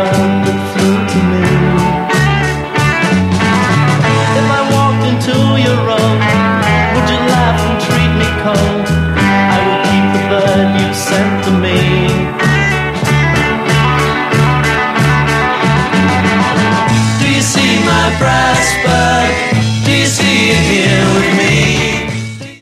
bird that flew to me. If I walked into your room, would you laugh and treat me cold? I would keep the bird you sent to me. Do you see my brass bird?